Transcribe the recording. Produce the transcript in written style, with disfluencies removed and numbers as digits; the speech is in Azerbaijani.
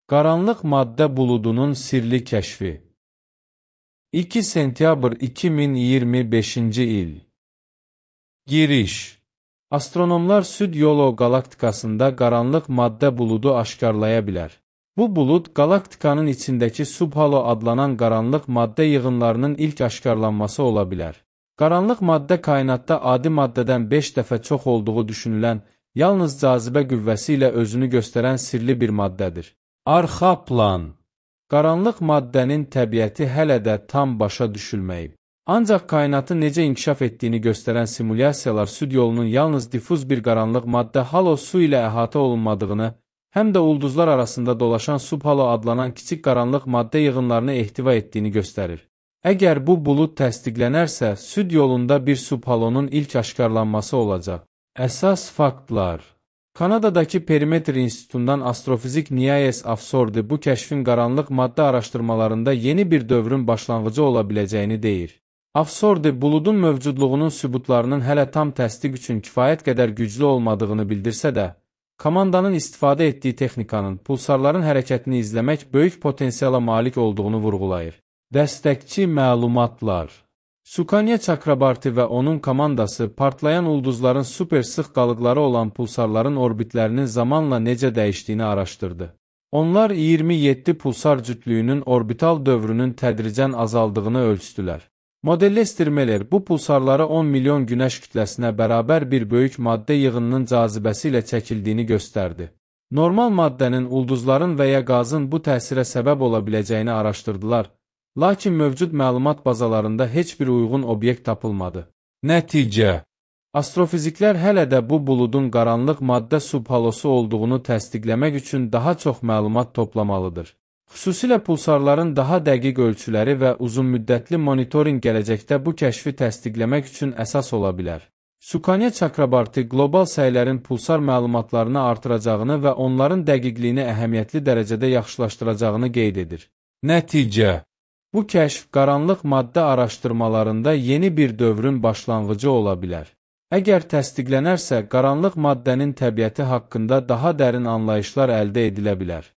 Qaranlıq maddə buludunun sirli kəşfi. 2 sentyabr 2025-ci il. Giriş. Astronomlar Süd Yolo qalaktikasında qaranlıq maddə buludu aşkarlaya bilər. Bu bulud, qalaktikanın içindəki subhalo adlanan qaranlıq maddə yığınlarının ilk aşkarlanması ola bilər. Qaranlıq maddə kainatda adi maddədən 5 dəfə çox olduğu düşünülən, yalnız cazibə qüvvəsi ilə özünü göstərən sirli bir maddədir. Arxa plan. Qaranlıq maddənin təbiəti hələ də tam başa düşülməyib. Ancaq kainatı necə inkişaf etdiyini göstərən simulyasiyalar Süd yolunun yalnız difuz bir qaranlıq maddə halo su ilə əhatə olunmadığını, həm də ulduzlar arasında dolaşan subhalo adlanan kiçik qaranlıq maddə yığınlarını ehtiva etdiyini göstərir. Əgər bu bulud təsdiqlənərsə, Süd yolunda bir subhalonun ilk aşkarlanması olacaq. Əsas faktlar. Kanadadakı Perimetr İnstitutundan astrofizik Niayes Afsordi bu kəşfin qaranlıq maddə araşdırmalarında yeni bir dövrün başlanğıcı ola biləcəyini deyir. Afsordi, buludun mövcudluğunun sübutlarının hələ tam təsdiq üçün kifayət qədər güclü olmadığını bildirsə də, komandanın istifadə etdiyi texnikanın pulsarların hərəkətini izləmək böyük potensiala malik olduğunu vurğulayır. Dəstəkçi məlumatlar. Sukanya Chakrabarti və onun komandası partlayan ulduzların super sıx qalıqları olan pulsarların orbitlərinin zamanla necə dəyişdiyini araşdırdı. Onlar 27 pulsar cütlüyünün orbital dövrünün tədricən azaldığını ölçdülər. Modellester Meller bu pulsarları 10 milyon günəş kütləsinə bərabər bir böyük maddə yığınının cazibəsi ilə çəkildiyini göstərdi. Normal maddənin, ulduzların və ya qazın bu təsirə səbəb ola biləcəyini araşdırdılar. Lakin mövcud məlumat bazalarında heç bir uyğun obyekt tapılmadı. Nəticə. Astrofiziklər hələ də bu buludun qaranlıq maddə subhalosu olduğunu təsdiqləmək üçün daha çox məlumat toplamalıdır. Xüsusilə pulsarların daha dəqiq ölçüləri və uzunmüddətli monitorinq gələcəkdə bu kəşfi təsdiqləmək üçün əsas ola bilər. Sukanya Chakrabarti qlobal səylərin pulsar məlumatlarını artıracağını və onların dəqiqliyini əhəmiyyətli dərəcədə yaxşılaşdıracağını qeyd edir. Nəticə. Bu kəşf qaranlıq maddə araşdırmalarında yeni bir dövrün başlanğıcı ola bilər. Əgər təsdiqlənərsə, qaranlıq maddənin təbiəti haqqında daha dərin anlayışlar əldə edilə bilər.